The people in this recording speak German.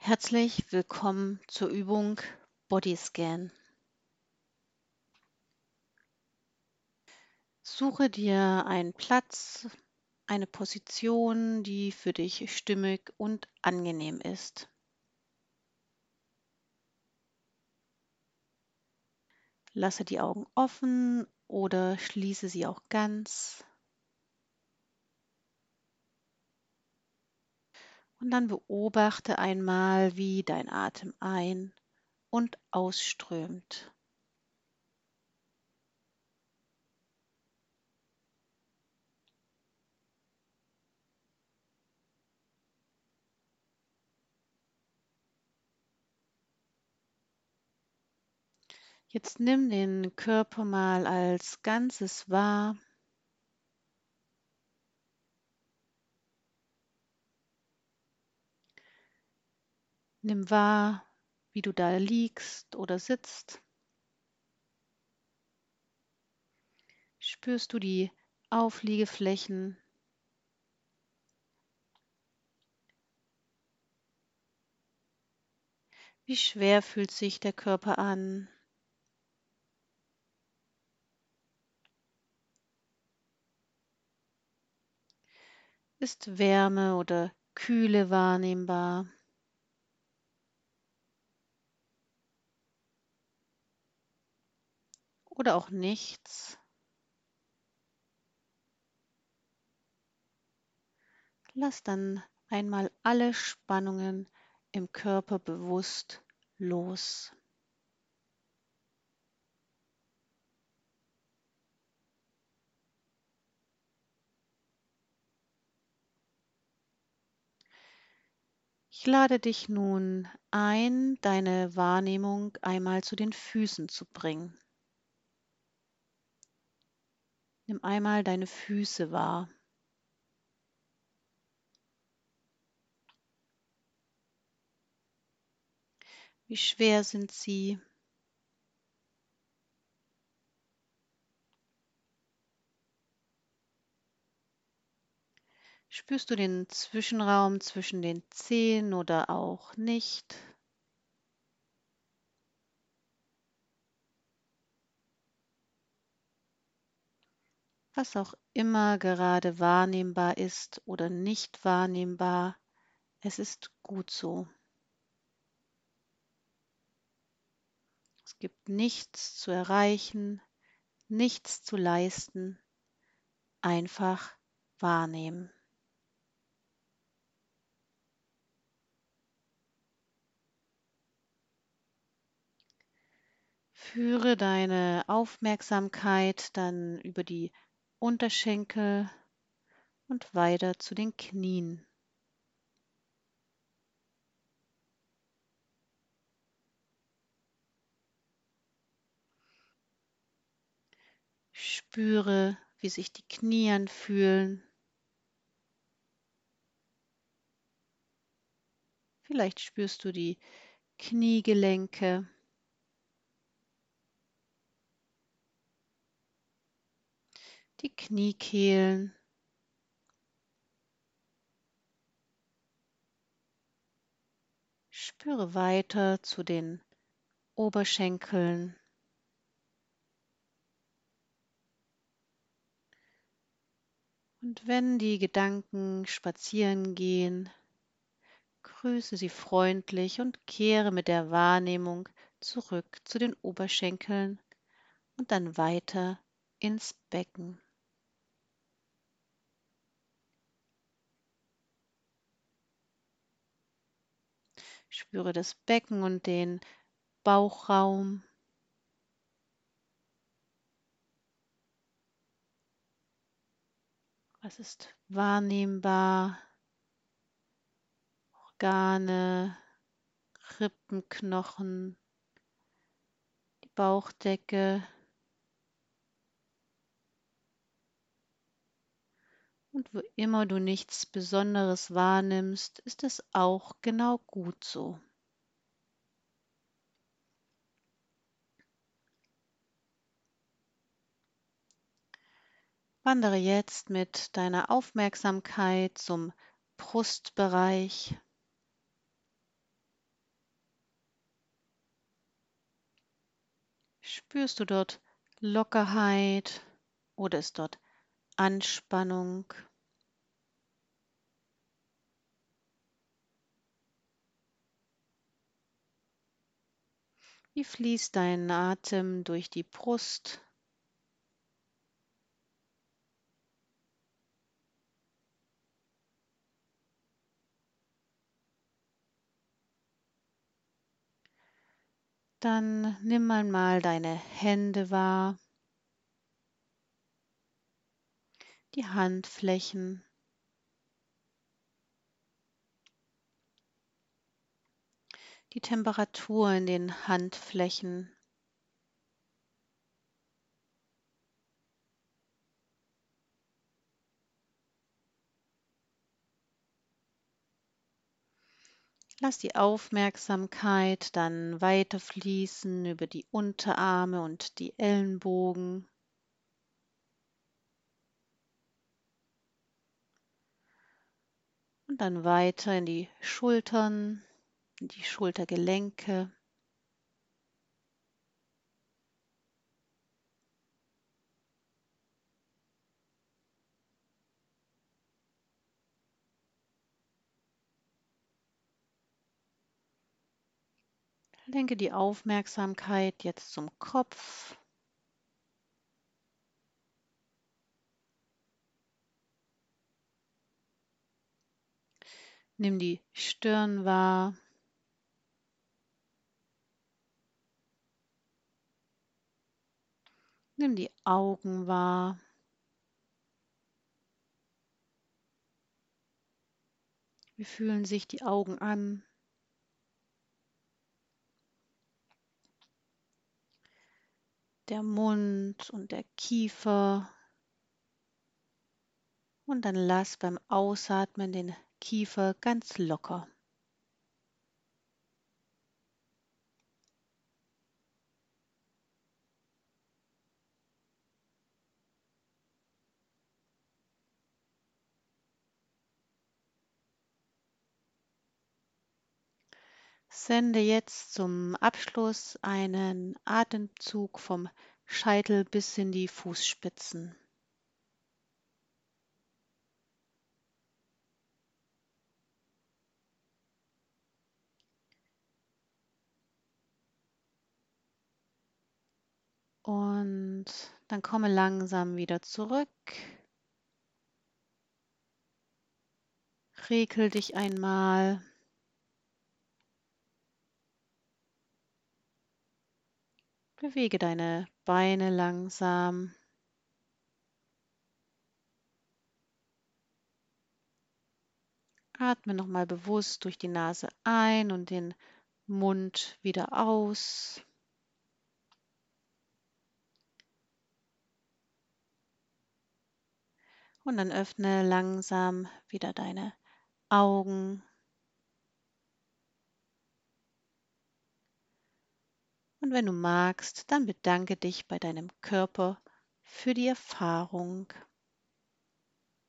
Herzlich willkommen zur Übung Bodyscan. Suche dir einen Platz, eine Position, die für dich stimmig und angenehm ist. Lasse die Augen offen oder schließe sie auch ganz. Und dann beobachte einmal, wie dein Atem ein- und ausströmt. Jetzt nimm den Körper mal als Ganzes wahr. Nimm wahr, wie du da liegst oder sitzt. Spürst du die Aufliegeflächen? Wie schwer fühlt sich der Körper an? Ist Wärme oder Kühle wahrnehmbar? Oder auch nichts? Lass dann einmal alle Spannungen im Körper bewusst los. Ich lade dich nun ein, deine Wahrnehmung einmal zu den Füßen zu bringen. Nimm einmal deine Füße wahr. Wie schwer sind sie? Spürst du den Zwischenraum zwischen den Zehen oder auch nicht? Was auch immer gerade wahrnehmbar ist oder nicht wahrnehmbar, es ist gut so. Es gibt nichts zu erreichen, nichts zu leisten, einfach wahrnehmen. Führe deine Aufmerksamkeit dann über die Unterschenkel und weiter zu den Knien. Spüre, wie sich die Knie anfühlen. Vielleicht spürst du die Kniegelenke, die Kniekehlen. Spüre weiter zu den Oberschenkeln. Und wenn die Gedanken spazieren gehen, grüße sie freundlich und kehre mit der Wahrnehmung zurück zu den Oberschenkeln und dann weiter ins Becken. Spüre das Becken und den Bauchraum. Was ist wahrnehmbar? Organe, Rippenknochen, die Bauchdecke. Und wo immer du nichts Besonderes wahrnimmst, ist es auch genau gut so. Wandere jetzt mit deiner Aufmerksamkeit zum Brustbereich. Spürst du dort Lockerheit oder ist dort Anspannung? Wie fließt dein Atem durch die Brust? Dann nimm einmal deine Hände wahr, die Handflächen, die Temperatur in den Handflächen. Lass die Aufmerksamkeit dann weiterfließen über die Unterarme und die Ellenbogen und dann weiter in die Schultern, in die Schultergelenke. Lenke die Aufmerksamkeit jetzt zum Kopf. Nimm die Stirn wahr. Nimm die Augen wahr. Wie fühlen sich die Augen an? Der Mund und der Kiefer. Und dann lass beim Ausatmen den Kiefer ganz locker. Sende jetzt zum Abschluss einen Atemzug vom Scheitel bis in die Fußspitzen. Und dann komme langsam wieder zurück. Regel dich einmal. Bewege deine Beine langsam. Atme nochmal bewusst durch die Nase ein und den Mund wieder aus. Und dann öffne langsam wieder deine Augen. Und wenn du magst, dann bedanke dich bei deinem Körper für die Erfahrung.